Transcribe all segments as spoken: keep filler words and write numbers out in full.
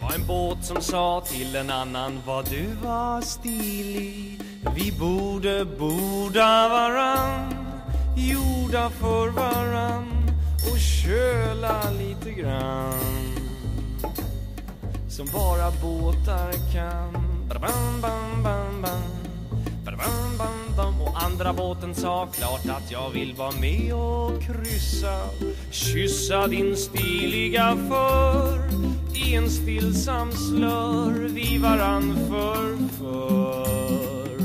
var en båt som sa till en annan vad du var stilig. Vi borde borda varann, gjorda för varann och köla lite grann som bara båtar kan. Bam, bam, bam, bam. Bam, bam, bam. Och andra båten sa klart att jag vill vara med och kryssa, kyssa din stiliga för i en stillsam slör vi varann för för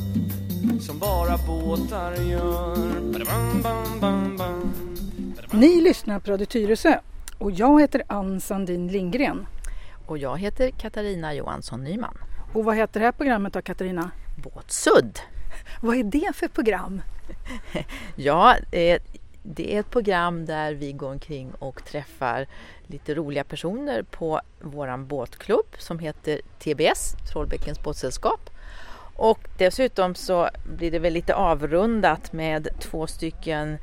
som bara båtar gör. Bam, bam, bam, bam. Ni lyssnar på Radio Tyresö och jag heter Ann Sandin Lindgren. Och jag heter Katarina Johansson Nyman. Och vad heter det här programmet då, Katarina? Båtsudd. Vad är det för program? Ja, det är ett program där vi går omkring och träffar lite roliga personer på våran båtklubb som heter T B S, Trollbäckens båtsällskap. Och dessutom så blir det väl lite avrundat med två stycken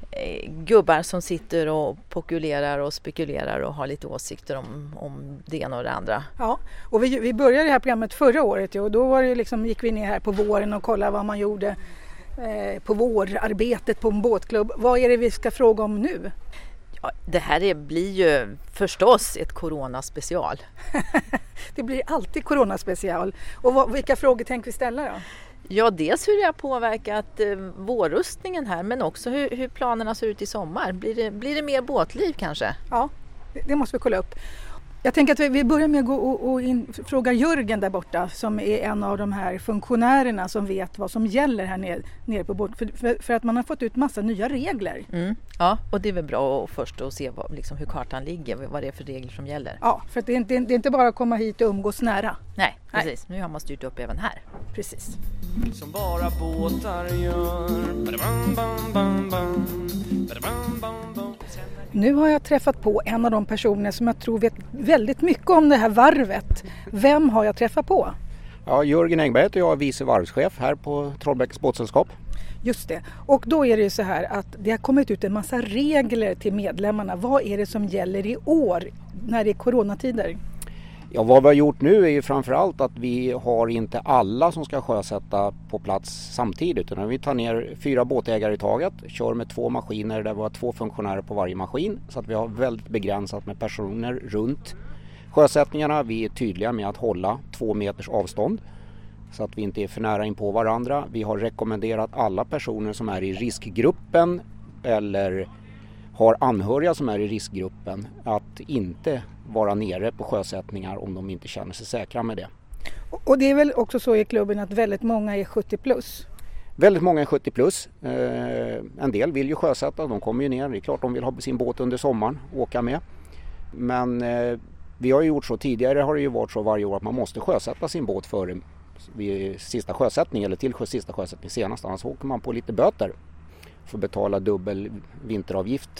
gubbar som sitter och pokulerar och spekulerar och har lite åsikter om, om det ena och det andra. Ja, och vi, vi började det här programmet förra året och då var det liksom, gick vi ner här på våren och kollade vad man gjorde eh, på vårarbetet på en båtklubb. Vad är det vi ska fråga om nu? Ja, det här är, blir ju förstås ett coronaspecial. Det blir alltid coronaspecial. Och vad, vilka frågor tänker vi ställa då? Ja, dels hur det har påverkat eh, vårrustningen här, men också hur, hur planerna ser ut i sommar. Blir det, blir det mer båtliv kanske? Ja, det, det måste vi kolla upp. Jag tänker att vi, vi börjar med att gå och, och in, fråga Jörgen där borta som är en av de här funktionärerna som vet vad som gäller här nere, nere på båt. För, för, för att man har fått ut massa nya regler. Mm, ja, och det är väl bra att först att se vad, liksom, hur kartan ligger, vad det är för regler som gäller. Ja, för att det, är inte, det är inte bara att komma hit och umgås nära. Nej, precis. Nej. Nu har man styrt upp även här. Precis. Som bara båtar gör. Bam, bam, bam, bam. Bam, bam, bam. Nu har jag träffat på en av de personer som jag tror vet väldigt mycket om det här varvet. Vem har jag träffat på? Ja, Jörgen Engberg och jag är vice varvschef här på Trollbäckens båtsällskap. Just det. Och då är det ju så här att det har kommit ut en massa regler till medlemmarna. Vad är det som gäller i år när det är coronatider? Ja, vad vi har gjort nu är ju framförallt att vi har inte alla som ska sjösätta på plats samtidigt. Utan vi tar ner fyra båtägare i taget, kör med två maskiner där vi har två funktionärer på varje maskin. Så att vi har väldigt begränsat med personer runt sjösättningarna. Vi är tydliga med att hålla två meters avstånd så att vi inte är för nära in på varandra. Vi har rekommenderat alla personer som är i riskgruppen eller har anhöriga som är i riskgruppen att inte vara nere på sjösättningar om de inte känner sig säkra med det. Och det är väl också så i klubben att väldigt många är sjuttio plus? Väldigt många är sjuttio plus. Eh, en del vill ju sjösätta, de kommer ju ner. Det är klart de vill ha sin båt under sommaren och åka med. Men eh, vi har ju gjort så tidigare, har det ju varit så varje år att man måste sjösätta sin båt före vid sista sjösättning eller till sista sjösättning senast. Annars åker man på lite böter för att betala dubbel vinteravgift.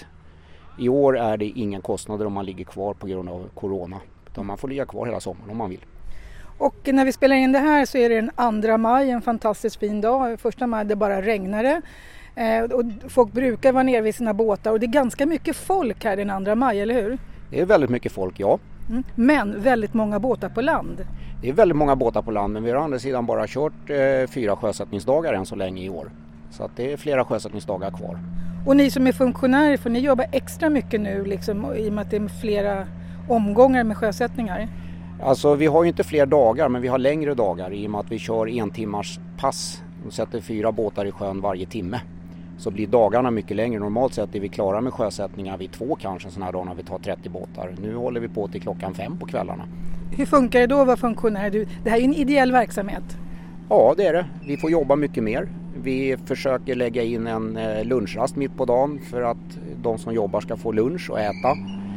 I år är det ingen kostnader om man ligger kvar på grund av corona. Utan man får ligga kvar hela sommaren om man vill. Och när vi spelar in det här så är det den andra maj, en fantastiskt fin dag. Första maj det bara regnade. Eh, och folk brukar vara nere vid sina båtar och det är ganska mycket folk här den andra maj, eller hur? Det är väldigt mycket folk, ja. Mm. Men väldigt många båtar på land. Det är väldigt många båtar på land, men vi har å andra sidan bara kört eh, fyra sjösättningsdagar än så länge i år. Så att det är flera sjösättningsdagar kvar. Och ni som är funktionärer, får ni jobba extra mycket nu liksom, i och med att det är flera omgångar med sjösättningar? Alltså vi har ju inte fler dagar, men vi har längre dagar i och med att vi kör en timmars pass och sätter fyra båtar i sjön varje timme. Så blir dagarna mycket längre. Normalt sett är vi klara med sjösättningar vid två kanske sådana här dagar när vi tar trettio båtar. Nu håller vi på till klockan fem på kvällarna. Hur funkar det då att vara funktionär? Du, det här är ju en ideell verksamhet. Ja, det är det. Vi får jobba mycket mer. Vi försöker lägga in en lunchrast mitt på dagen för att de som jobbar ska få lunch och äta.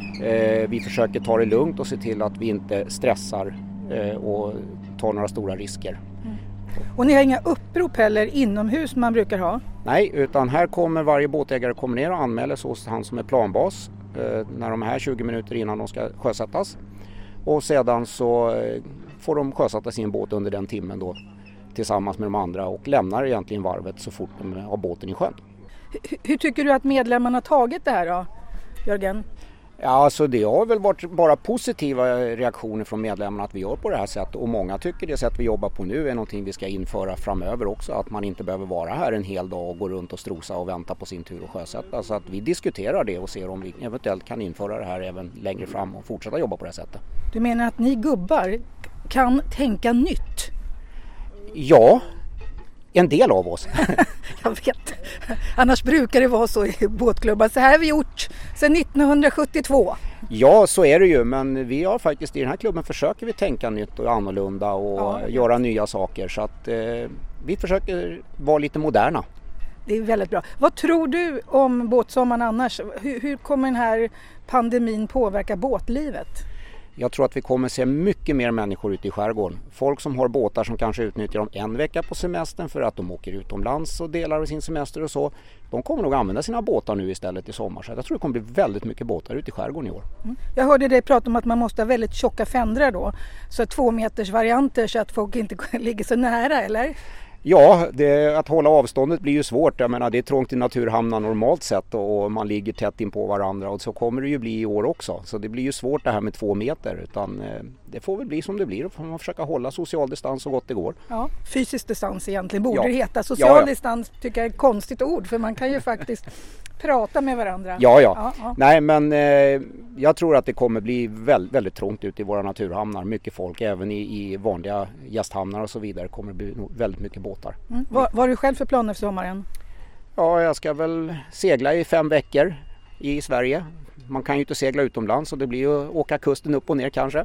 Vi försöker ta det lugnt och se till att vi inte stressar och tar några stora risker. Mm. Och ni har inga upprop heller inomhus man brukar ha? Nej, utan här kommer varje båtägare kommer ner och anmäler sig hos han som är planbas när de är här tjugo minuter innan de ska sjösättas. Och sedan så får de sjösätta sin båt under den timmen då tillsammans med de andra och lämnar egentligen varvet så fort de har båten i sjön. Hur, hur tycker du att medlemmarna har tagit det här då, Jörgen? Ja, alltså det har väl varit bara positiva reaktioner från medlemmarna att vi gör på det här sättet, och många tycker det sätt vi jobbar på nu är någonting vi ska införa framöver också, att man inte behöver vara här en hel dag och gå runt och strosa och vänta på sin tur och sjösätta. Så att vi diskuterar det och ser om vi eventuellt kan införa det här även längre fram och fortsätta jobba på det här sättet. Du menar att ni gubbar kan tänka nytt? Ja, en del av oss. Jag vet. Annars brukar det vara så i båtklubbar. Så här har vi gjort sedan nittonhundrasjuttiotvå. Ja, så är det ju, men vi har faktiskt i den här klubben försöker vi tänka nytt och annorlunda och ja, göra nya saker, så att eh, vi försöker vara lite moderna. Det är väldigt bra. Vad tror du om båtsommaren annars? Hur, hur kommer den här pandemin påverka båtlivet? Jag tror att vi kommer se mycket mer människor ute i skärgården. Folk som har båtar som kanske utnyttjar dem en vecka på semestern för att de åker utomlands och delar av sin semester och så. De kommer nog använda sina båtar nu istället i sommar. Så jag tror det kommer bli väldigt mycket båtar ute i skärgården i år. Mm. Jag hörde dig prata om att man måste ha väldigt tjocka fändrar då. Så två meters varianter så att folk inte ligger så nära, eller? Ja, det, att hålla avståndet blir ju svårt. Jag menar, det är trångt i naturhamnar normalt sett och man ligger tätt in på varandra, och så kommer det ju bli i år också. Så det blir ju svårt det här med två meter, utan eh, det får väl bli som det blir. Då får man försöka hålla social distans så gott det går. Ja, fysisk distans egentligen borde ja. det heta. Social ja, ja. distans tycker jag är ett konstigt ord, för man kan ju faktiskt prata med varandra. Ja, ja. ja, ja. Nej, men eh, jag tror att det kommer bli väldigt, väldigt trångt ute i våra naturhamnar. Mycket folk, även i, i vanliga gästhamnar och så vidare kommer det bli väldigt mycket båtar. Mm. Vad, vad har du själv för planer för sommaren? Ja, jag ska väl segla i fem veckor i Sverige. Man kan ju inte segla utomlands, så det blir ju att åka kusten upp och ner kanske.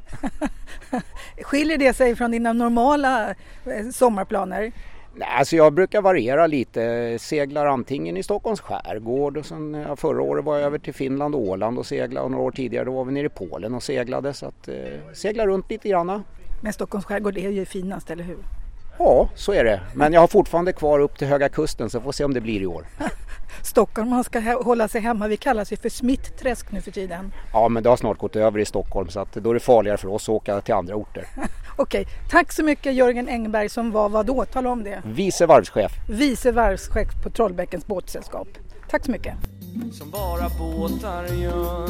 Skiljer det sig från dina normala eh, sommarplaner? Nej, alltså jag brukar variera lite. Seglar antingen i Stockholms skärgård, och sen ja, förra året var jag över till Finland och Åland och seglade, och några år tidigare då var vi nere i Polen och seglade, så att eh, segla runt lite grann. Men Stockholms skärgård är ju finast, eller hur? Ja, så är det. Men jag har fortfarande kvar upp till Höga Kusten, så får se om det blir i år. Stockholm, man ska hålla sig hemma. Vi kallas ju för smittträsk nu för tiden. Ja, men det har snart gått över i Stockholm, så att då är det farligare för oss att åka till andra orter. Okej, tack så mycket Jörgen Engberg, som var vad då? Tala om det. Vice varvschef. Vice varvschef på Trollbäckens båtsällskap. Tack så mycket. Som bara båtar gör.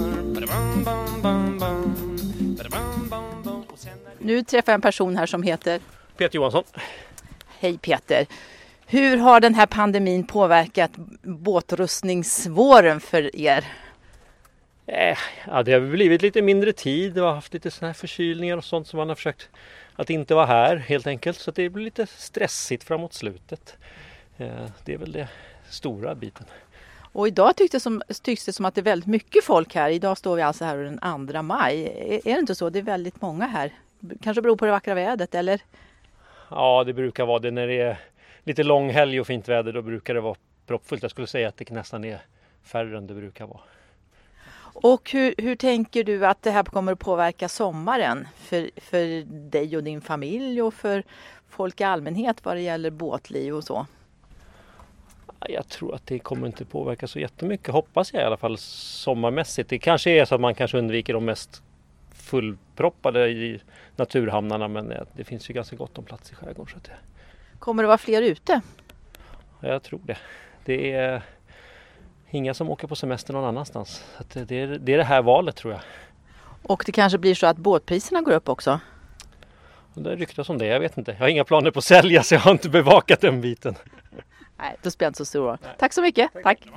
Nu träffar jag en person här som heter Peter Johansson. Hej Peter. Hur har den här pandemin påverkat båtrustningsvåren för er? Eh, ja, det har blivit lite mindre tid. Vi har haft lite såna här förkylningar och sånt som man har försökt att inte vara här helt enkelt. Så det blir lite stressigt framåt slutet. Eh, det är väl det stora biten. Och idag tycks det, som, tycks det som att det är väldigt mycket folk här. Idag står vi alltså här den andra maj. Är, är det inte så? Det är väldigt många här. Kanske beror på det vackra vädret, eller? Ja, det brukar vara det. När det är lite lång helg och fint väder, då brukar det vara proppfullt. Jag skulle säga att det nästan är färre än det brukar vara. Och hur, hur tänker du att det här kommer att påverka sommaren för, för dig och din familj och för folk i allmänhet vad det gäller båtliv och så? Jag tror att det kommer inte påverka så jättemycket, hoppas jag i alla fall sommarmässigt. Det kanske är så att man kanske undviker de mest fullproppade i naturhamnarna, men det finns ju ganska gott om plats i skärgården. Så att det... Kommer det vara fler ute? Ja, jag tror det. Det är inga som åker på semester någon annanstans. Så att det, är, det är det här valet, tror jag. Och det kanske blir så att båtpriserna går upp också? Det ryktas om det, jag vet inte. Jag har inga planer på att sälja, så jag har inte bevakat den biten. Nej, då spelar inte så stor roll. Tack så mycket. Tack. Tack.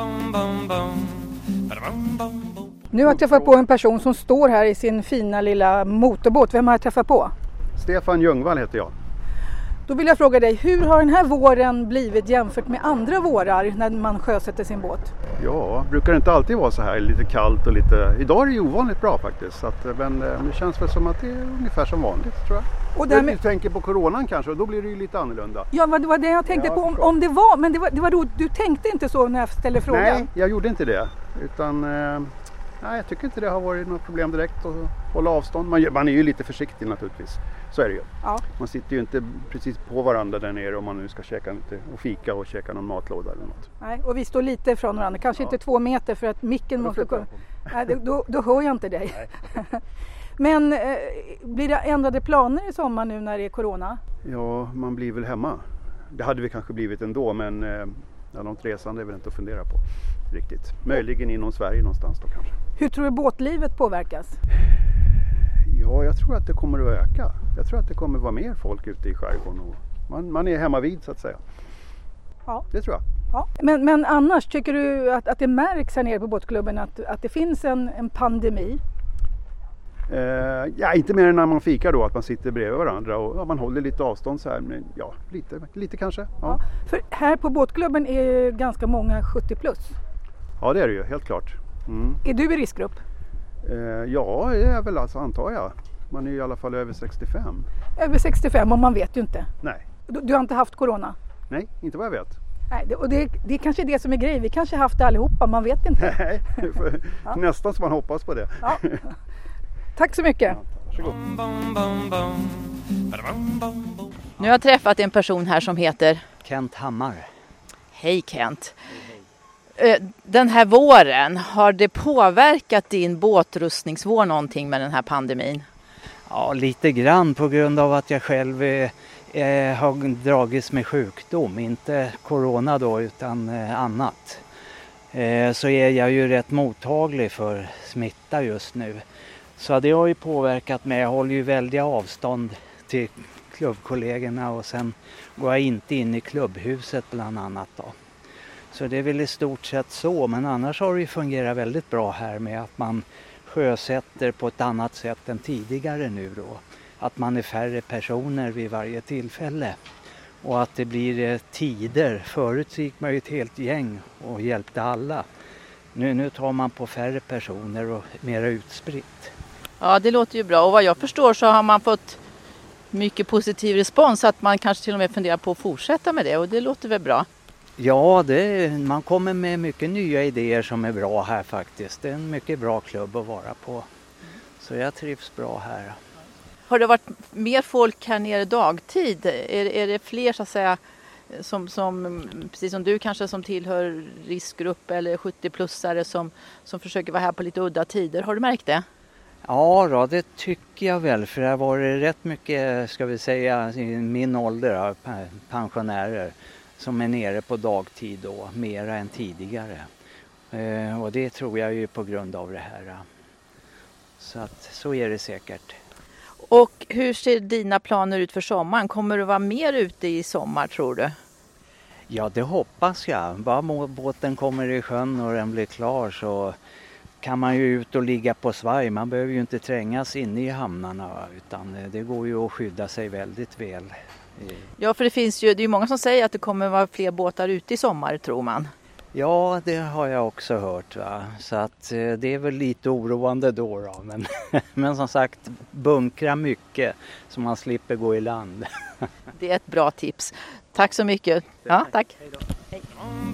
Nu har jag träffat på en person som står här i sin fina lilla motorbåt. Vem har jag träffat på? Stefan Ljungvall heter jag. Då vill jag fråga dig, hur har den här våren blivit jämfört med andra vårar när man sjösätter sin båt? Ja, brukar det inte alltid vara så här lite kallt och lite... Idag är det ju ovanligt bra faktiskt. Så att, men det känns väl som att det är ungefär som vanligt, tror jag. Och därmed... Du tänker på coronan kanske, och då blir det ju lite annorlunda. Ja, det var det jag tänkte ja, på om, om det var, men det var, det var då, du tänkte inte så när jag ställde frågan? Nej, jag gjorde inte det. Utan... Eh... Nej, jag tycker inte det har varit något problem direkt att hålla avstånd. Man, man är ju lite försiktig naturligtvis, så är det ju. Ja. Man sitter ju inte precis på varandra där nere om man nu ska käka lite och fika och käka någon matlåda eller något. Nej, och vi står lite från varandra, kanske ja. inte två meter för att micken måste gå. Nej, då, då hör jag inte dig. Men eh, blir det ändrade planer i sommar nu när det är corona? Ja, man blir väl hemma. Det hade vi kanske blivit ändå, men eh, ja, något resande är väl inte att fundera på riktigt. Möjligen inom Sverige någonstans då kanske. Hur tror du båtlivet påverkas? Ja, jag tror att det kommer att öka. Jag tror att det kommer att vara mer folk ute i skärgården. Och man, man är hemma vid så att säga. Ja. Det tror jag. Ja. Men, men annars, tycker du att, att det märks här nere på båtklubben att, att det finns en, en pandemi? Eh, ja, inte mer än när man fikar då, att man sitter bredvid varandra och ja, man håller lite avstånd så här. Men ja, lite, lite kanske. Ja. Ja, för här på båtklubben är ju ganska många sjuttio plus. Ja, det är det ju, helt klart. Mm. Är du i riskgrupp? Eh, ja, det är väl alltså, antar jag. Man är ju i alla fall över sextiofem. Över sextiofem och man vet ju inte. Nej. Du, du har inte haft corona? Nej, inte vad jag vet. Nej, det, och det, det är kanske det som är grejen. Vi kanske haft det allihopa, man vet inte. Nej, ja. Nästan som man hoppas på det. Ja. Tack så mycket. Ja, varsågod. Nu har jag träffat en person här som heter Kent Hammar. Hej Kent. Den här våren, har det påverkat din båtrustningsvår någonting med den här pandemin? Ja, lite grann på grund av att jag själv eh, har dragits med sjukdom. Inte corona då utan eh, annat. Eh, så är jag ju rätt mottaglig för smitta just nu. Så det har ju påverkat mig. Jag håller ju väldiga avstånd till klubbkollegorna och sen går jag inte in i klubbhuset bland annat då. Så det är väl i stort sett så, men annars har det ju fungerat väldigt bra här med att man sjösätter på ett annat sätt än tidigare nu då. Att man är färre personer vid varje tillfälle och att det blir tider. Förut gick man ju ett helt gäng och hjälpte alla. Nu, nu tar man på färre personer och mera utspritt. Ja, det låter ju bra och vad jag förstår så har man fått mycket positiv respons, att man kanske till och med funderar på att fortsätta med det och det låter väl bra? Ja, det, man kommer med mycket nya idéer som är bra här faktiskt. Det är en mycket bra klubb att vara på. Så jag trivs bra här. Har det varit mer folk här nere dagtid? Är, är det fler så att säga som, som, precis som du kanske som tillhör riskgrupp eller sjuttio-plussare som, som försöker vara här på lite udda tider? Har du märkt det? Ja då, det tycker jag väl. För det har varit rätt mycket, ska vi säga, i min ålder, pensionärer som är nere på dagtid då, mera än tidigare. Eh, och det tror jag ju på grund av det här. Så att så är det säkert. Och hur ser dina planer ut för sommaren? Kommer du vara mer ute i sommar tror du? Ja, det hoppas jag. Bara båten kommer i sjön och den blir klar så kan man ju ut och ligga på svaj. Man behöver ju inte trängas inne i hamnarna utan det går ju att skydda sig väldigt väl. Ja, för det finns ju, det är ju många som säger att det kommer vara fler båtar ute i sommar, tror man. Ja, det har jag också hört. Va? Så att det är väl lite oroande då. då. Men, men som sagt, bunkra mycket så man slipper gå i land. Det är ett bra tips. Tack så mycket. Ja, tack. Hej.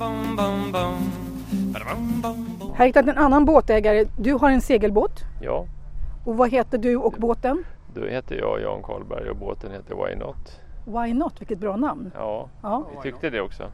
Här hittat en annan båtägare. Du har en segelbåt. Ja. Och vad heter du och båten? Då heter jag Jan Karlberg och båten heter Why Not. Why Not, vilket bra namn. Ja, ja. vi tyckte det också.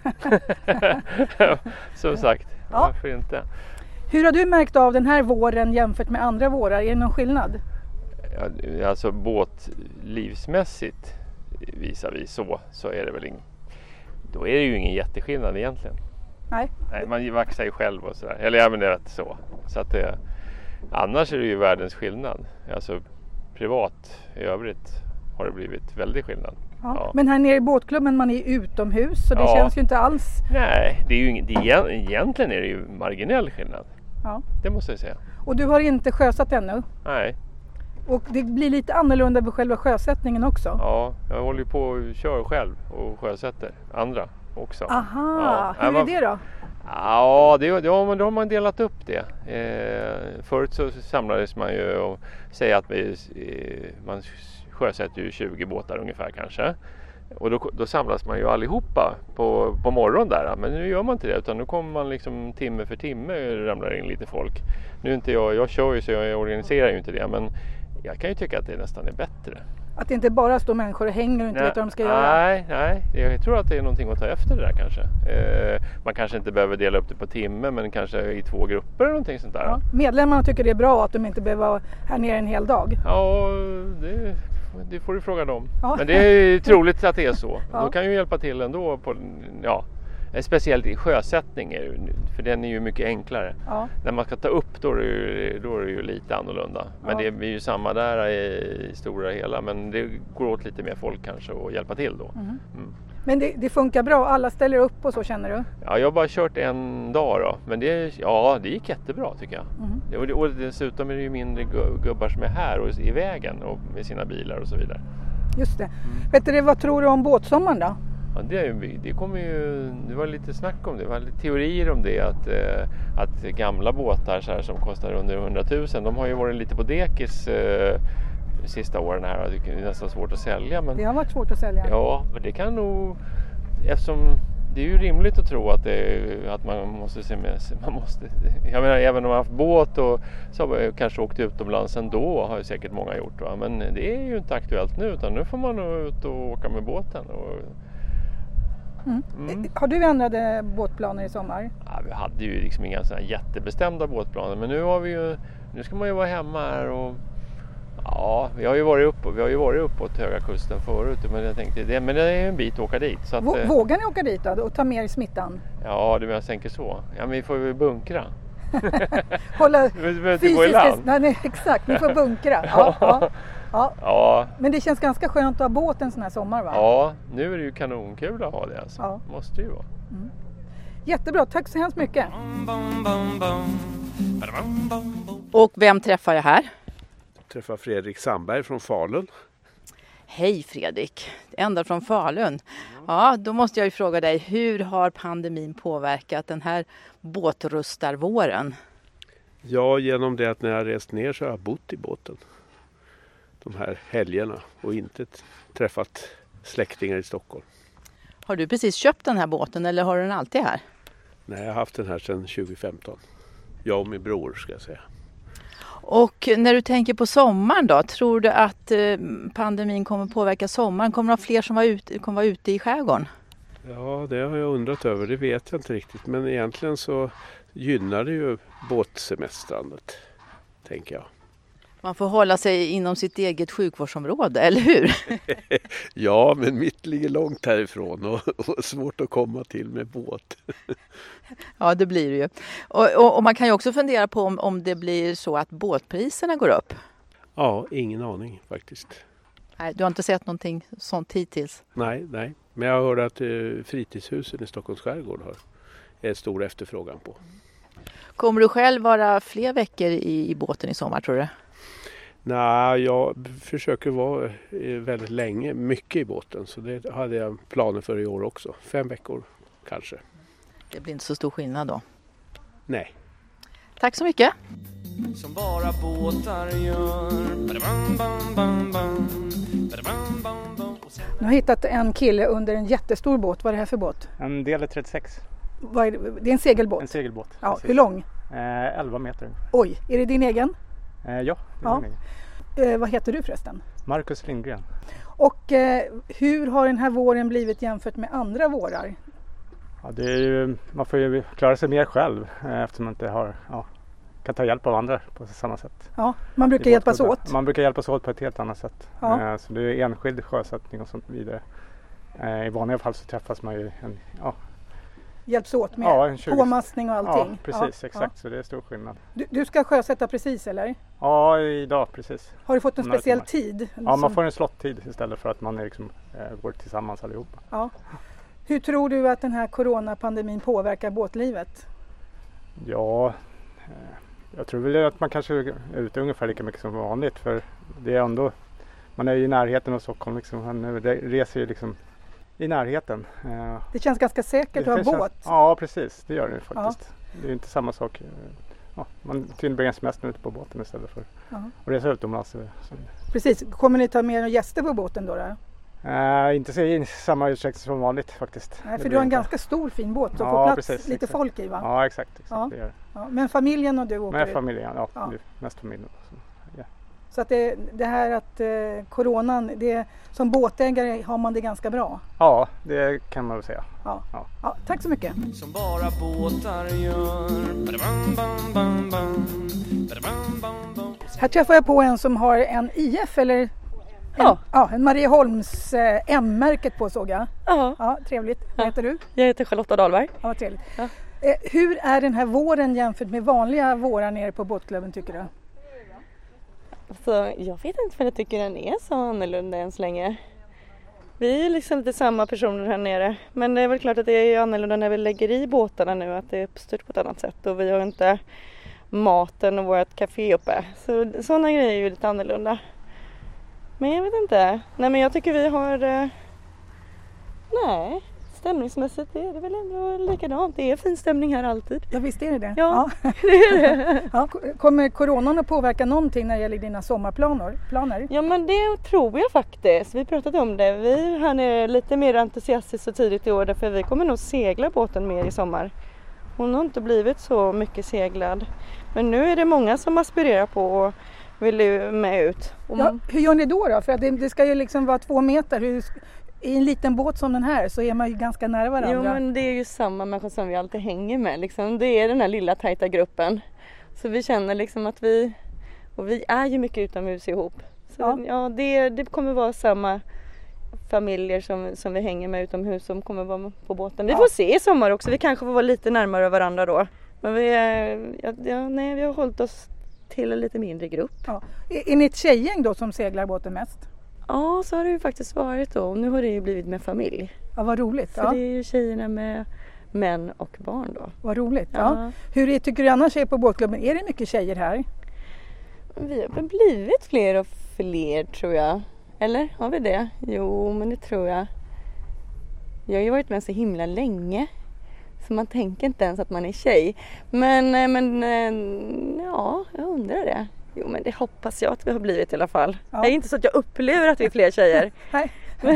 Som sagt, ja. Varför inte? Hur har du märkt av den här våren jämfört med andra vårar? Är det någon skillnad? Ja, alltså båtlivsmässigt visar vi så, så är det väl ingen, då är det ju ingen jätteskillnad egentligen. Nej. Nej, man vaxar ju själv och sådär. Eller jag menar rätt så. Så att det, annars är det ju världens skillnad. Alltså privat i övrigt har det blivit väldigt skillnad. Ja. Ja. Men här nere i båtklubben man är utomhus så det ja. Känns ju inte alls... Nej, det är ju ing, det är, egentligen är det ju marginell skillnad. Ja. Det måste jag säga. Och du har inte sjösatt ännu? Nej. Och det blir lite annorlunda på själva sjösättningen också? Ja, jag håller ju på och kör själv och sjösätter andra också. Aha, ja. hur ja, är det då? Ja, det, det, har, då har man delat upp det. Eh, förut så samlades man ju och säger att vi, eh, man sjösätter ju tjugo båtar ungefär kanske. Och då, då samlas man ju allihopa på, på morgon där. Men nu gör man inte det utan nu kommer man liksom timme för timme och ramlar in lite folk. Nu är inte jag, jag kör ju så jag organiserar ju inte det men jag kan ju tycka att det nästan är bättre. Att det inte bara står människor och hänger och inte nej, vet vad de ska nej, göra? Nej, nej. Jag tror att det är någonting att ta efter det där kanske. Eh, man kanske inte behöver dela upp det på timme men kanske i två grupper eller någonting sånt där. Ja, medlemmarna tycker det är bra att de inte behöver vara här nere en hel dag? Ja, det, det får du fråga dem. Ja. Men det är troligt att det är så. Ja. Då kan ju hjälpa till ändå på, ja, Speciellt i sjösättning, för den är ju mycket enklare. Ja. När man ska ta upp då är det ju, då är det ju lite annorlunda. Men ja. Det är ju samma där i, i stora hela, men det går åt lite mer folk kanske att hjälpa till då. Mm. Mm. Men det, det funkar bra, alla ställer upp och så, känner du? Ja, jag har bara kört en dag då, men det, ja, det gick jättebra tycker jag. Mm. Och, och dessutom är det ju mindre gubbar som är här och i vägen och med sina bilar och så vidare. Just det. Mm. Vet du, vad tror du om båtsommaren då? Ja, det, det kommer ju, det var lite snack om det, det var lite teorier om det, att, eh, att gamla båtar så här, som kostar under hundratusen, de har ju varit lite på dekis eh, de sista åren här, och det är nästan svårt att sälja. Men, det har varit svårt att sälja. Ja, men det kan nog, eftersom det är ju rimligt att tro att, det, att man måste se med sig, man måste, jag menar även om man har haft båt och så har man kanske åkt utomlands ändå, har ju säkert många gjort, va? Men det är ju inte aktuellt nu, utan nu får man nog ut och åka med båten och Mm. Mm. Har du ändrade båtplaner i sommar? Ja, vi hade ju liksom inga sådana jättebestämda båtplaner, men nu har vi ju, nu ska man ju vara hemma här och ja, vi har ju varit upp vi har ju varit uppåt Höga Kusten förut, men jag tänkte det, men det är ju en bit att åka dit. Så att, vågar ni åka dit då och ta med er smittan? Ja, det jag tänker så. Ja, men vi får ju bunkra. Hålla fysiskt, nej, nej, exakt, ni får bunkra. Ja, ja. Ja. Ja. Men det känns ganska skönt att ha båten sån här sommar, va? Ja, nu är det ju kanonkul att ha det alltså. Ja. Måste det ju vara. Mm. Jättebra, tack så hemskt mycket. Och vem träffar jag här? Jag träffar Fredrik Sandberg från Falun. Hej Fredrik, ända från Falun. Ja, då måste jag ju fråga dig, hur har pandemin påverkat den här båtrustarvåren? Ja, genom det att när jag rest ner så har jag bott i båten de här helgerna och inte träffat släktingar i Stockholm. Har du precis köpt den här båten eller har du den alltid här? Nej, jag har haft den här sedan tjugo femton. Jag och min bror ska jag säga. Och när du tänker på sommaren då, tror du att pandemin kommer påverka sommaren? Kommer det vara fler som var ute, kommer vara ute i skärgården? Ja, det har jag undrat över, det vet jag inte riktigt. Men egentligen så gynnar det ju båtsemestrandet, tänker jag. Man får hålla sig inom sitt eget sjukvårdsområde, eller hur? Ja, men mitt ligger långt härifrån och, och svårt att komma till med båt. Ja, det blir det ju. Och, och, och man kan ju också fundera på om, om det blir så att båtpriserna går upp. Ja, ingen aning faktiskt. Nej, du har inte sett någonting sånt hittills? Nej, nej. Men jag hörde att uh, fritidshusen i Stockholms skärgård har en stor efterfrågan på. Kommer du själv vara fler veckor i, i båten i sommar, tror du? Nej, jag försöker vara väldigt länge, mycket i båten. Så det hade jag planer för i år också. Fem veckor kanske. Det blir inte så stor skillnad då? Nej. Tack så mycket. Som bara båtar gör. Jag har hittat en kille under en jättestor båt. Vad är det här för båt? En del trettiosex. Vad är det? Det är en segelbåt? En segelbåt. Ja, precis. Hur lång? Eh, elva meter. Oj, är det din egen? Eh, ja, det är ja. min egen. Eh, vad heter du förresten? Marcus Lindgren. Och eh, hur har den här våren blivit jämfört med andra vårar? Ja, det är ju, man får ju klara sig mer själv eh, eftersom man inte har, ja, kan ta hjälp av andra på samma sätt. Ja, man brukar hjälpas åt. Man brukar hjälpas åt på ett helt annat sätt. Ja. Eh, så det är enskild sjösättning och sånt vidare. Eh, I vanliga fall så träffas man ju en, ja, hjälps åt med ja, tjugo påmastning och allting. Ja, precis, ja, exakt. Ja. Så det är stor skillnad. Du, du ska sjösätta precis, eller? Ja, idag precis. Har du fått en speciell tid? Ja, man får en slottid istället för att man är liksom, äh, går tillsammans allihopa. Ja. Hur tror du att den här coronapandemin påverkar båtlivet? Ja, eh, jag tror väl att man kanske är ute ungefär lika mycket som vanligt. För det är ändå, man är ju i närheten av Stockholm liksom. Man reser ju liksom i närheten. Det känns ganska säkert att ha båt. Ja, precis. Det gör det faktiskt. Ja. Det är inte samma sak. Ja, man tillbringar semestern ute på båten istället för ja. att resa utomlands. Precis. Kommer ni ta med några gäster på båten då? då? Uh, inte så i samma utsträckning som vanligt faktiskt. Nej, för du har en inte. ganska stor fin båt så ja, får plats precis, lite exakt. folk i, va? Ja, exakt. exakt ja. Det gör. Ja, men familjen och du åker Med ut? familjen, ja. ja. Mest familjen. Så, yeah. så att det, det här att eh, coronan, det, som båtägare har man det ganska bra? Ja, det kan man väl säga. Ja. Ja. Ja, tack så mycket. Som bara båtar gör. Här träffar jag på en som har en I F, eller? Ja. Ja, en Marieholms eh, M-märket på såg jag. Ja. Ja, trevligt. Vad heter du? Jag heter Charlotta Dahlberg. Ja, vad trevligt. Ja. Eh, hur är den här våren jämfört med vanliga vårar nere på båtklubben tycker du? Alltså, jag vet inte för jag tycker den är så annorlunda än så länge. Vi är liksom lite samma personer här nere. Men det är väl klart att det är annorlunda när vi lägger i båtarna nu. Att det är uppstyrt på ett annat sätt. Och vi har inte maten och vårt café uppe. Så sådana grejer är ju lite annorlunda. Men jag vet inte. Nej men jag tycker vi har... Eh... Nej, stämningsmässigt är det väl ändå likadant. Det är fin stämning här alltid. Ja visst är det det. Ja, ja. det är det. Ja, kommer coronan att påverka någonting när det gäller dina sommarplaner? Planer? Ja men det tror jag faktiskt. Vi pratade om det. Vi här är lite mer entusiastiskt så tidigt i år. Därför vi kommer nog segla båten mer i sommar. Hon har inte blivit så mycket seglad. Men nu är det många som aspirerar på och vill med ut. Och ja, hur gör ni då då? För att det, det ska ju liksom vara två meter. Hur, i en liten båt som den här så är man ju ganska nära varandra. Jo men det är ju samma människor som vi alltid hänger med. Liksom. Det är den här lilla tajta gruppen. Så vi känner liksom att vi, och vi är ju mycket utomhus ihop. Så ja, ja det, det kommer vara samma familjer som, som vi hänger med utomhus som kommer vara på båten. Vi ja. får se i sommar också. Vi kanske får vara lite närmare varandra då. Men vi, ja, ja, nej, vi har hållit oss till en lite mindre grupp. Ja. Är, är ni ett tjejgäng då som seglar båten mest? Ja, så har det ju faktiskt varit då. Nu har det ju blivit med familj. Ja, vad roligt. Så ja. det är ju tjejerna med män och barn då. Vad roligt. Ja. Ja. Hur är, tycker du annars är på båtklubben? Är det mycket tjejer här? Vi har väl blivit fler och fler tror jag. Eller har vi det? Jo, men det tror jag. Jag har ju varit med så himla länge. Så man tänker inte ens att man är tjej. Men, men ja, jag undrar det. Jo, men det hoppas jag att vi har blivit i alla fall. Ja. Det är inte så att jag upplever att vi är fler tjejer. Nej.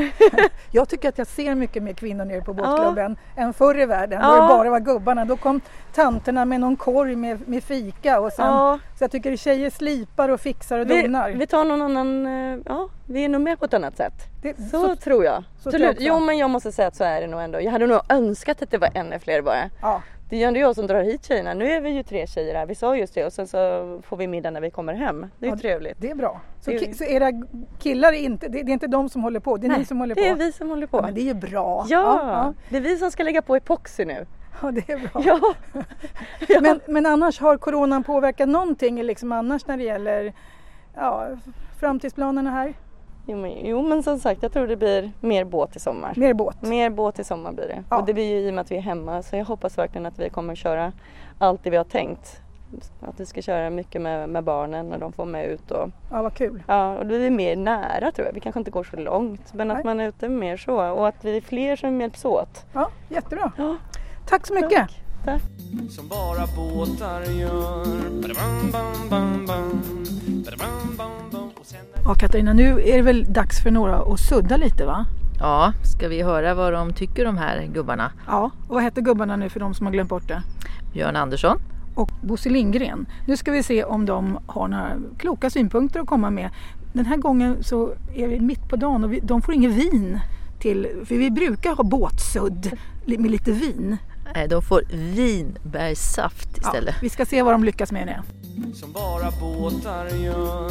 Jag tycker att jag ser mycket mer kvinnor nere på båtklubben ja. än förr i världen. Ja. Då det bara var gubbarna. Då kom tanterna med någon korg med, med fika. Och sen, ja. Så jag tycker att tjejer slipar och fixar och vi, donar. Vi tar någon annan, ja, vi är nog med på ett annat sätt. Det, så, så tror jag. Så tror jag jo, men jag måste säga att så är det nog ändå. Jag hade nog önskat att det var ännu fler bara. Ja. Det är ju ändå jag som drar hit tjejerna. Nu är vi ju tre tjejer här. Vi sa just det och sen så får vi middag när vi kommer hem. Det är ja, trevligt. Det är bra. Så, ki- så era killar är inte, det är inte de som håller på, det är Nej, ni som håller på? det är vi som håller på. Ja, men det är ju bra. Ja, ja, ja, det är vi som ska lägga på epoxy nu. Ja, det är bra. Ja. ja. Men, men annars har coronan påverkat någonting liksom annars när det gäller ja, framtidsplanerna här? Jo men, jo men som sagt jag tror det blir mer båt i sommar. Mer båt? Mer båt i sommar blir det. Ja. Och det blir ju i och med att vi är hemma så jag hoppas verkligen att vi kommer köra allt det vi har tänkt. Att vi ska köra mycket med, med barnen när de får med ut. Och, ja vad kul. Ja och det blir mer nära tror jag. Vi kanske inte går så långt men Nej. Att man är ute mer så och att vi är fler som hjälps åt. Ja jättebra. Ja. Tack så mycket. Tack. Tack. Som bara båtar gör. Ja Katarina, nu är det väl dags för några att sudda lite va? Ja, ska vi höra vad de tycker de här gubbarna? Ja, och vad heter gubbarna nu för de som har glömt bort det? Björn Andersson. Och Bosse Lindgren. Nu ska vi se om de har några kloka synpunkter att komma med. Den här gången så är vi mitt på dagen och vi, de får ingen vin till, för vi brukar ha båtsudd med lite vin. Nej, de får vinbärssaft istället. Ja, vi ska se vad de lyckas med det. Som bara båtar gör.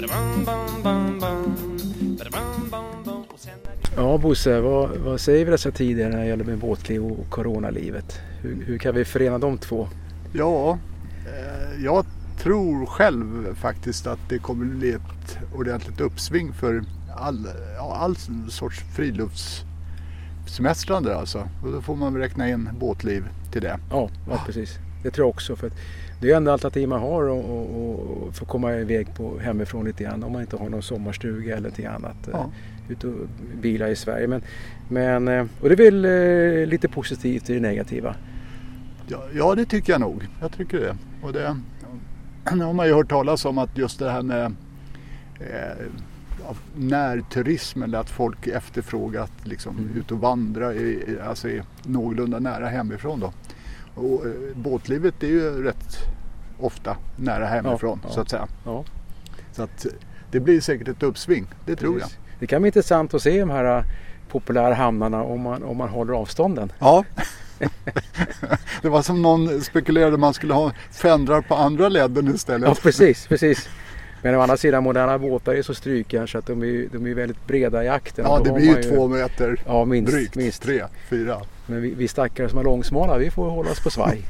Ja Bosse, vad, vad säger vi dessa tider när det gäller med båtliv och coronalivet? Hur, hur kan vi förena de två? Ja, eh, jag tror själv faktiskt att det kommer bli ett ordentligt uppsving för all, ja, all sorts friluftssemestrande alltså. Och då får man räkna in båtliv till det. Ja, ja precis. Det tror jag också. För att det är ändå alternativ man har och, och, och få komma iväg på hemifrån lite grann om man inte har någon sommarstuga eller någonting annat. Ja. Ut och bila i Sverige. Men, men, och det är väl eh, lite positivt i det negativa. Ja, ja, det tycker jag nog. Jag tycker det. Och det har man ju hört talas om att just det här med eh, närturism eller att folk efterfrågar att liksom mm. ut och vandra i, alltså i någorlunda nära hemifrån då. Och eh, båtlivet är ju rätt ofta nära hemifrån ja, ja, så att säga. Ja. Så att det blir säkert ett uppsving, det tror Precis. jag. Det kan bli intressant att se de här populära hamnarna om man, om man håller avstånden. Ja. Det var som någon spekulerade man skulle ha fändrar på andra ledden istället. Ja, precis, precis. Men å andra sidan, moderna båtar är så strykiga så att de är, de är väldigt breda i akten. Ja, det blir ju två meter ja, minst, drygt, minst. tre, fyra. Men vi, vi stackare som är långsmala, vi får hålla oss på svaj.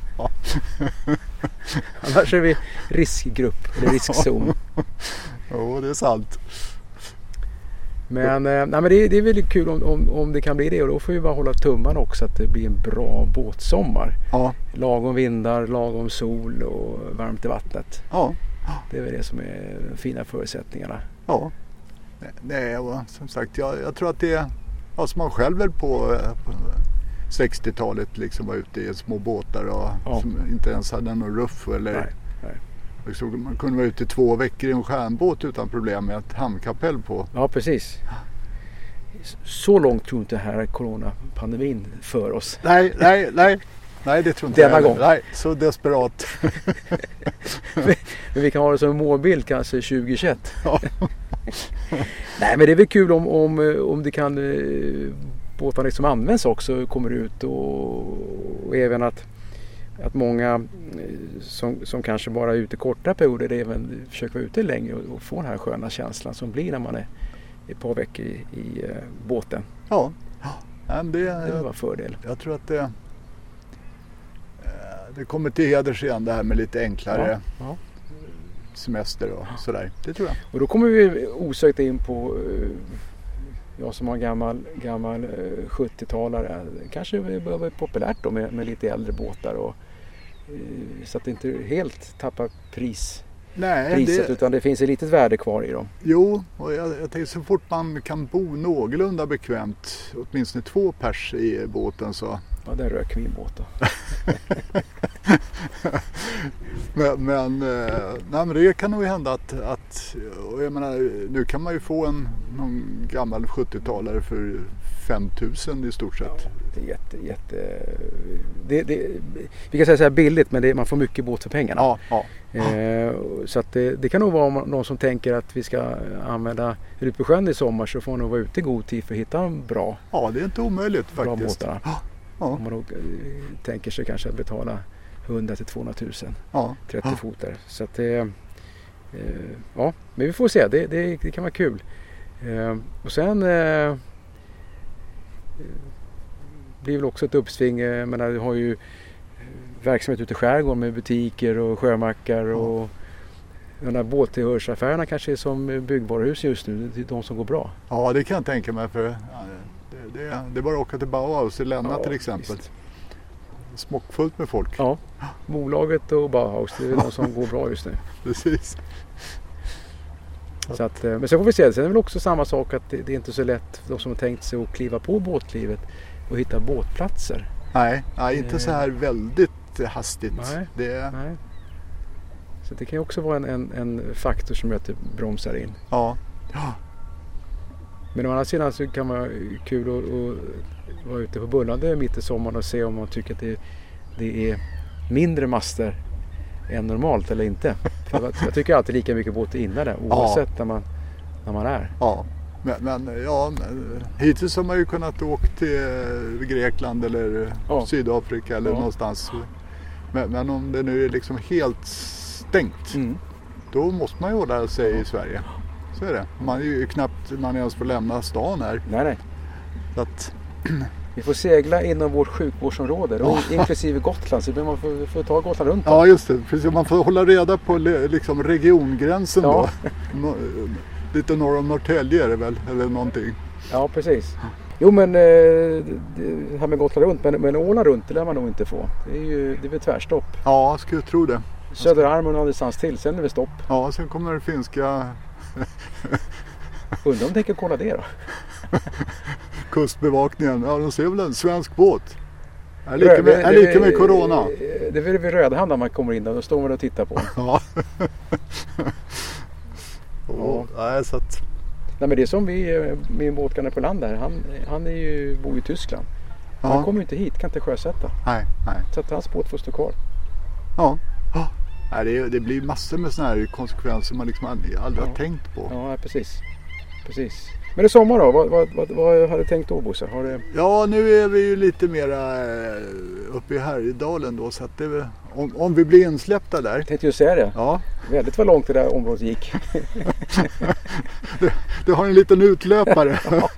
Annars är vi riskgrupp, eller riskzon. Ja, det är sant. Men, eh, nej, men det, det är väldigt kul om, om, om det kan bli det, och då får vi bara hålla tummarna också att det blir en bra båtsommar. Ja. Lagom vindar, lagom sol och varmt i vattnet. Ja. Det är väl det som är de fina förutsättningarna. Ja, nej, och som sagt, jag, jag tror att det är, ja, som man själv väl på, på sextiotalet liksom var ute i små båtar och ja. Som inte ens hade någon ruff eller nej, nej. Liksom, man kunde vara ute två veckor i en stjärnbåt utan problem med ett hamnkapell på. Ja, precis. Så långt tror inte här coronapandemin för oss. Nej, nej, nej. Nej, det tror inte Denna jag. gång. Nej, så desperat. Men vi kan ha det som målbild kanske tjugohundratjugoett. Ja. Nej, men det är väl kul om, om, om det kan båtarna liksom används också, kommer ut och, och även att, att många som, som kanske bara är ute korta perioder även försöker vara ute längre och, och få den här sköna känslan som blir när man är ett par veckor i, i uh, båten. Ja, men det, det var fördel. Jag tror att det det kommer till heders igen det här med lite enklare ja, ja. semester och sådär. Det tror jag. Och då kommer vi osökt in på jag som har gammal, gammal sjuttiotalare. Kanske börjar bli populärt då med, med lite äldre båtar och, så att det inte helt tappar pris. Nej, priset det... utan det finns ett litet värde kvar i dem. Jo, och jag, jag tänker så fort man kan bo någorlunda bekvämt, åtminstone två pers i båten så... Ja, det är rökvinbåt då. men, men, nej, men det kan nog hända att, att och jag menar, nu kan man ju få en någon gammal sjuttiotalare för fem tusen i stort sett. Ja, det är jätte, jätte det, det, vi kan säga så här billigt, men det, man får mycket båt för pengarna. Ja, ja. Eh, så att det, det kan nog vara någon som tänker att vi ska använda ut på sjön i sommar, så får man nog vara ute i god tid för att hitta en bra. Ja, det är inte omöjligt bra faktiskt. Båtar. Ja. Om man nog tänker sig kanske att betala hundra till tvåhundratusen ja. trettio ja. fotar. Så att det, eh, ja, men vi får se. Det, det, det kan vara kul. Eh, och sen eh, blir väl också ett uppsving. Jag menar, du har ju verksamhet ute i skärgården med butiker och sjömackar ja. och de där båttillhörsaffärerna kanske är som byggvaruhus just nu. Det är de som går bra. Ja, det kan jag tänka mig för Det är, det är bara att åka till Bauhaus i Länna ja, till exempel. Visst. Smockfullt med folk. Ja, bolaget och Bauhaus, det är de som går bra just nu. Precis. Så att, men så får vi se. Sen är det väl också samma sak att det, det är inte så lätt för de som har tänkt sig att kliva på båtlivet och hitta båtplatser. Nej, nej inte så här väldigt hastigt. Nej, det... nej. Så det kan ju också vara en, en, en faktor som gör att det bromsar in. Ja. Ja. Men å andra sidan så kan man vara kul att, att vara ute på Bullande mitt i sommaren och se om man tycker att det, det är mindre master än normalt eller inte. För jag tycker alltid lika mycket båt innan där, oavsett ja. när, man, när man är. Ja, men, men ja, hittills har man ju kunnat åka till Grekland eller ja. Sydafrika eller ja. någonstans. Men, men om det nu är liksom helt stängt, mm. då måste man ju hålla sig ja. i Sverige. Så är det. Man är ju knappt man ens får lämna stan här. Nej, nej. Så att... Vi får segla inom vårt sjukvårdsområde, ja. inklusive Gotland, så man får, får ta Gotland runt. Ja, just det. Precis. Man får hålla reda på liksom, regiongränsen ja. då. Lite norr om Norrtälje är det väl, eller någonting. Ja, precis. Jo, men det här med Gotland runt, men, men Åland runt, det lär man nog inte få. Det är ju det är väl tvärstopp. Ja, jag skulle tro det. Söderarmen och distans till, sen är det stopp. Ja, sen kommer det finska... Undrar om de tänker kolla det då? Kustbevakningen, ja de ser väl en svensk båt. Är lika med, är lika med corona. Det är väl vid Rödhamn när man kommer in där, då står man och tittar på. Ja. oh, nej, så att... Nej, men det är som vi, min båtgranne på land där, han, han är ju, bor i Tyskland. Ja. Han kommer ju inte hit, kan inte sjösätta. Nej, nej. Så att hans båt får stå kvar. Ja. Oh. Nej, det, det blir massor med såna här konsekvenser man liksom aldrig, aldrig ja. har tänkt på. Ja, precis. precis. Men det är sommar då, vad, vad, vad, vad har du tänkt då, Bosse? Har det... Ja, nu är vi ju lite mera uppe i Härjedalen då, så att det, om, om vi blir insläppta där. Jag tänkte ju säga det. Ja. Väldigt vad långt det där området gick. du, du har en liten utlöpare.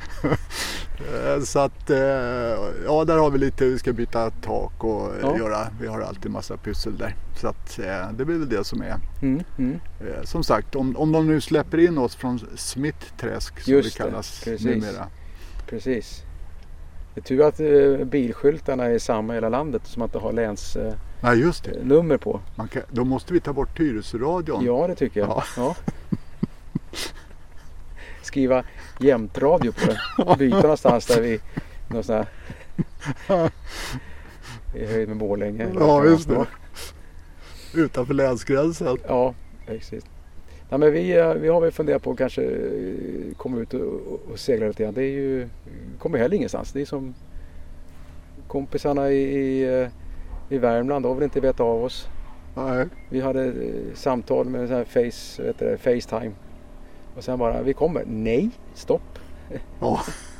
Så att, ja, där har vi lite, vi ska byta tak och ja. göra, vi har alltid massa pussel där. Så att det blir väl det som är. Mm, mm. Som sagt, om, om de nu släpper in oss från Smittträsk, som Just det kallas det, precis. numera. Precis. Det är tur att eh, bilskyltarna är samma i hela landet, som att inte har läns eh, Nej, just det. nummer på. Man kan, då måste vi ta bort Tyresöradion. Ja, det tycker jag. Ja. Ja. Skriva jämtradio på det. Byta någonstans där vi någon sån här i höjd med Borlänge. Ja, just det. Utanför länsgränsen. Ja, precis. Ja, men vi, vi har väl funderat på att kanske komma ut och, och segla lite grann. Det är ju, kommer heller ingenstans. Det är som kompisarna i, i, i Värmland har väl inte vet av oss. Nej. Vi hade samtal med en sån här face, vet du, FaceTime. Och sen bara, vi kommer. Nej, stopp. Ja.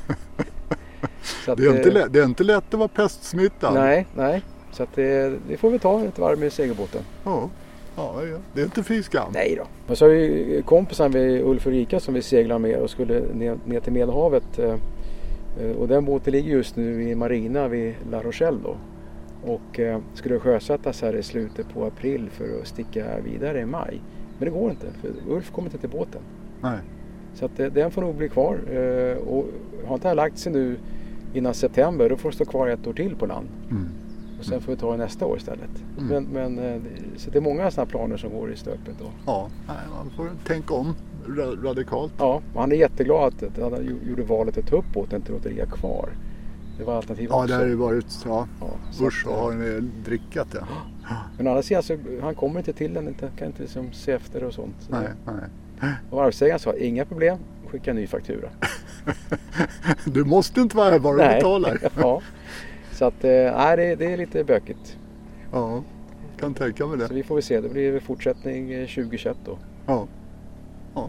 Så att, det, är inte lätt, det är inte lätt att vara pestsmittad. Nej, nej. Så att det, det får vi ta ett varv med segelbåten. Ja. Ja, ja, det är inte fy skam. Nej då. Och så har vi kompisen med Ulf och Rika som vi seglar med och skulle ner, ner till Medelhavet. Och den båten ligger just nu i marina vid La Rochelle då. Och skulle sjösättas här i slutet på april för att sticka vidare i maj. Men det går inte, för Ulf kommer inte till båten. Nej. Så att den får nog bli kvar. Och har inte lagt sig nu innan september, då får det stå kvar ett år till på land. Mm. Och sen får vi ta det nästa år istället. Mm. Men, men, så det är många sådana planer som går i stöpet då. Ja, man får tänka om radikalt. Ja, han är jätteglad att han gjorde valet att ta upp båten till att ligga kvar. Det var alternativ ja, också. Ja, det har ju varit, ja, ja usch, och har ni drickat det. Ja. Men annars alltså, han kommer inte till den, inte, kan inte liksom se efter och sånt. Så nej, nej. Och varvsägaren sa, inga problem, skicka en ny faktura. Du måste inte vara här bara och betalar. Ja. Så att, nej, det, det är lite bökigt. Ja, kan tänka mig det. Så vi får väl se, det blir fortsättning tjugohundratjugoett då. Ja. Ja.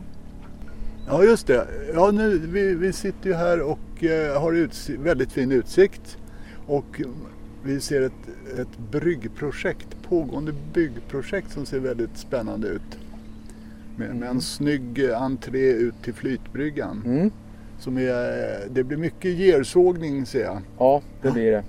Ja, just det. Ja, nu, vi, vi sitter ju här och eh, har uts- väldigt fin utsikt. Och vi ser ett, ett bryggprojekt, pågående byggprojekt som ser väldigt spännande ut. Med, mm. med en snygg entré ut till flytbryggan. Mm. Som är, det blir mycket gersågning, ser jag. Ja, det blir det.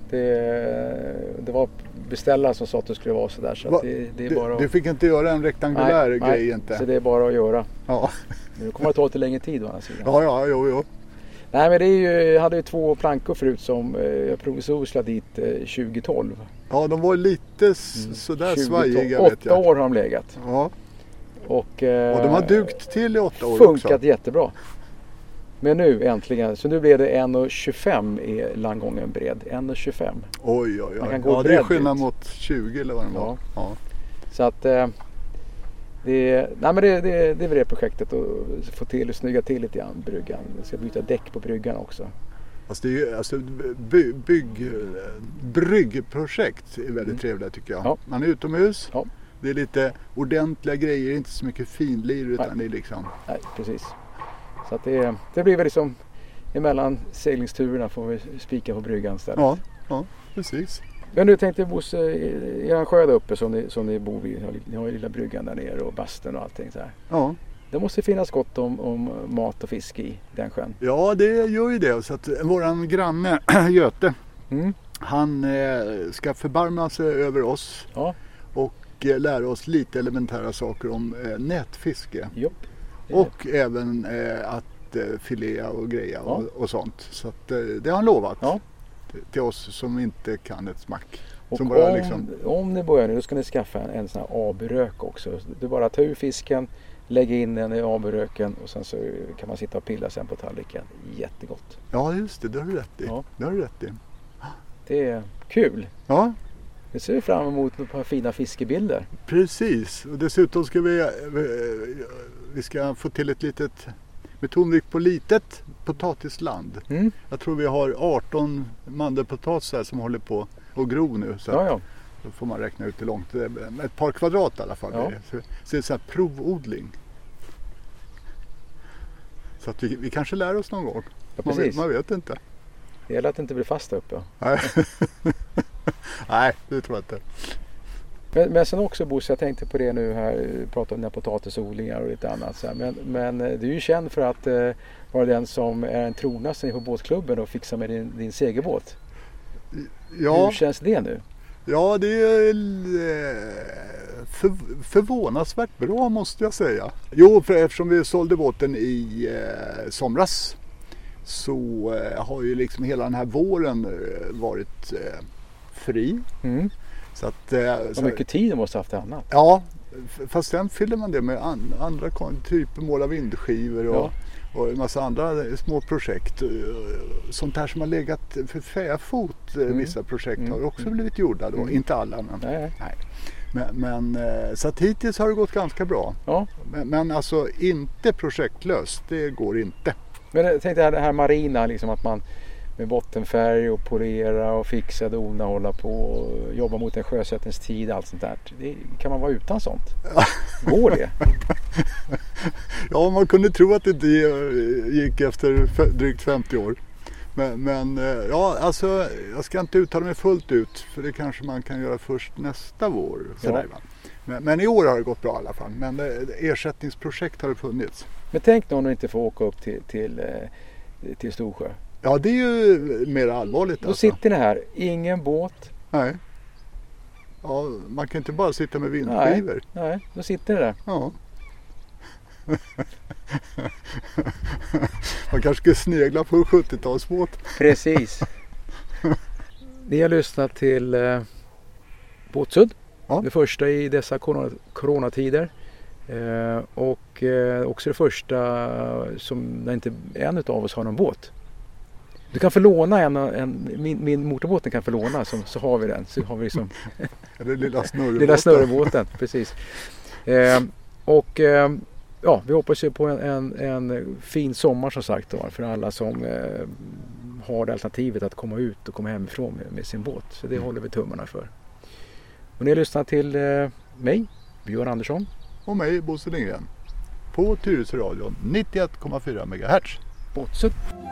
Det, det var beställaren som sa att det skulle vara så där. Så Va, det, det är du, bara att... du fick inte göra en rektangulär nej, grej nej, inte? Så det är bara att göra. Ja. Nu kommer det ta lite längre tid å andra sidan. Ja, ja, jo, jo. Nej, men det är ju, jag hade ju två plankor förut som jag provisoriskt lade dit tjugo tolv. Ja, de var lite s- sådär tjugo, svajiga, vet vet jag. Åtta år har de legat. Ja. Och, och de har dugt till i åtta år funkat också. Jättebra. Men nu äntligen, så nu blev det en komma tjugofem i landgången bred. en komma tjugofem. Oj, oj, oj. Man kan gå ja, det är skillnad ut. mot tjugo eller vad det var. Ja. Ja. Så att eh, det, nej, men det, det, det är väl det projektet att få till och snygga till lite grann bryggan. Jag ska byta däck på bryggan också. Alltså, det är ju, alltså by, bygg, bryggprojekt är väldigt mm. trevliga tycker jag. Ja. Man är utomhus. Ja. Det är lite ordentliga grejer, inte så mycket finlir utan nej. Det är liksom... Nej, precis. Så att det, det blir väl liksom emellan seglingsturerna får vi spika på bryggan istället. Ja, ja, precis. Men nu tänkte jag Bosse, i en sjö där uppe som ni, som ni bor vid, ni har ju lilla bryggan där nere och bastun och allting så här. Ja. Det måste finnas gott om, om mat och fisk i den sjön. Ja, det gör ju det. Så att våran granne Göte, mm. han eh, ska förbarma sig över oss ja. och eh, lära oss lite elementära saker om eh, nätfiske. Jo. Och även eh, att eh, filea och greja ja. och, och sånt. Så att, eh, det har han lovat ja. till, till oss som inte kan ett smack. Och som bara, om, liksom... om ni börjar nu, då ska ni skaffa en, en sån här aburök också. Du bara tar ur fisken, lägger in den i aburöken och sen så kan man sitta och pilla sen på tallriken. Jättegott. Ja, just det. Det har du rätt i. Ja. Det har du rätt i. Det är kul. Ja. Vi ser fram emot ett par fina fiskebilder. Precis. Och dessutom ska vi, vi, vi ska få till ett litet, med tonvikt på litet, potatisland. Mm. Jag tror vi har arton mandelpotatisar som håller på att gro nu. Så ja, ja. Då får man räkna ut hur långt. Ett par kvadrat i alla fall. Ja. Så, så det är så här provodling. Så att vi, vi kanske lär oss någon gång. Ja, man, precis. vet, man vet inte. Det gäller att det inte blir fast uppe. Nej. Nej, det tror jag inte. Men, men sen också Bosse, jag tänkte på det nu här, prata om dina potatisodlingar och lite annat. Så här. Men, men du är ju känd för att eh, vara den som är en tronaste på båtklubben och fixar med din, din segelbåt. Ja. Hur känns det nu? Ja, det är för, förvånansvärt bra måste jag säga. Jo, för eftersom vi sålde båten i eh, somras så eh, har ju liksom hela den här våren eh, varit eh, fri. Mm. Så att, eh, så mycket tid du måste ha haft annat. Ja, fast sen fyller man det med an, andra typer, måla vindskivor och, ja. och en massa andra små projekt. Sånt här som har legat för fäfot, mm. vissa projekt mm. har också blivit gjorda då, mm. inte alla. Men, nej. Nej. Men, men så att hittills har det gått ganska bra. Ja. Men, men alltså inte projektlöst, det går inte. Men jag tänkte det här marina, liksom att man med bottenfärg och polera och fixa, dona, hålla på och jobba mot en sjösättningstid, allt sånt där. Det, kan man vara utan sånt? Går det? Ja, man kunde tro att det inte gick efter drygt femtio år. Men, men ja, alltså jag ska inte uttala mig fullt ut för det kanske man kan göra först nästa vår. Sådär, ja. men, men i år har det gått bra i alla fall. Men ersättningsprojekt har det funnits. Men tänk någon inte får åka upp till, till, till Storsjö. Ja, det är ju mer allvarligt. Då alltså. sitter ni här, ingen båt. Nej. Ja, man kan inte bara sitta med vindskivor. Nej, nej, då sitter ni där. Ja. Man kanske ska snegla på en sjuttiotalsbåt. Precis. Ni har lyssnat till eh, Båtsudd. Ja. Det första i dessa corona, coronatider. Eh, och eh, också det första som när inte en av oss har någon båt. Du kan få låna en, en min, min motorbåten kan få låna så, så har vi den. Så har vi liksom den lilla snurrebåten. lilla snurrebåten, precis. Eh, och eh, ja, vi hoppas ju på en, en, en fin sommar som sagt då, för alla som eh, har det alternativet att komma ut och komma hemifrån med, med sin båt. Så det mm. håller vi tummarna för. Och ni har lyssnat till eh, mig, Björn Andersson. Och mig, Bosse Lindgren. På Tyresö radion nittioett komma fyra megahertz. Båtsudd.